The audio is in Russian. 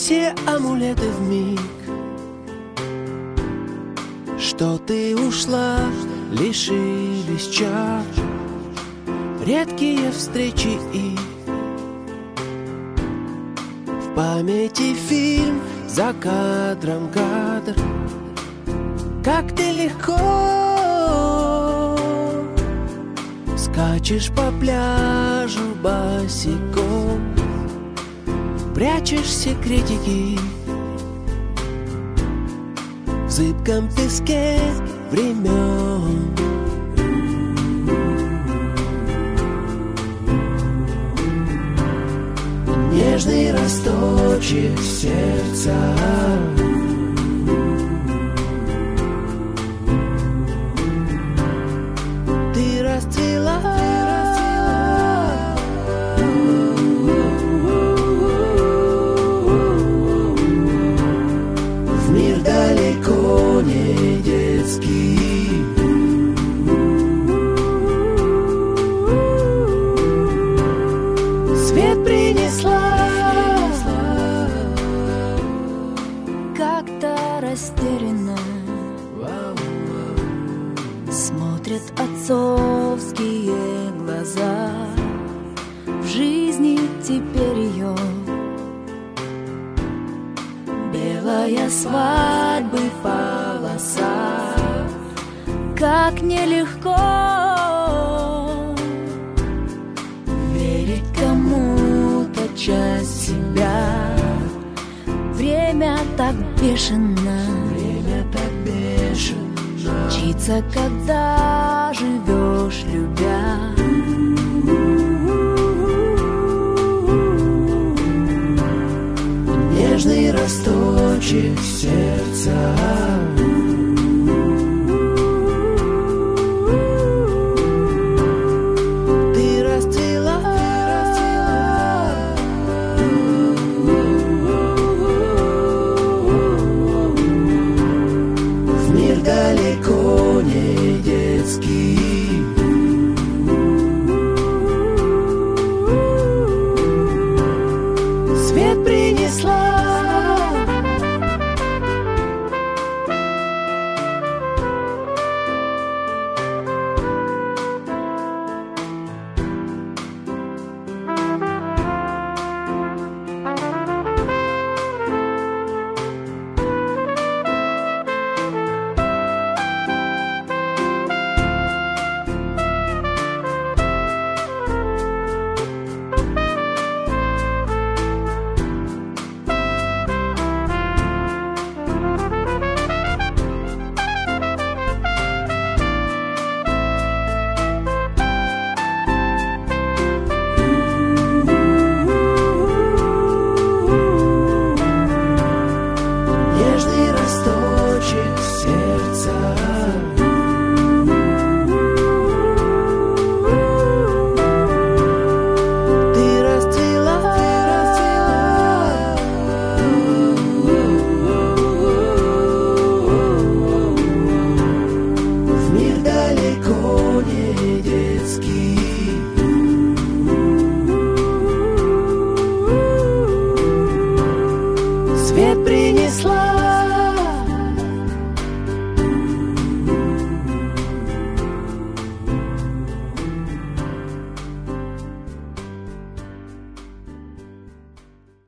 все амулеты вмиг, что ты ушла, лишились чар, редкие встречи и в памяти фильм, за кадром кадр. Как ты легко скачешь по пляжу босиком, прячешь секретики в зыбком песке времен. Нежный росточек сердца, ты расцвела, в мир далеко не детский. Свет принесла, как-то растерянно смотрят отцовские глаза. В жизни теперь ее белая свадьбы полоса. Как нелегко верить кому-то часть себя. Время так бешено, время так бешено мчится, когда живешь, любя. Нежный росточек сердца,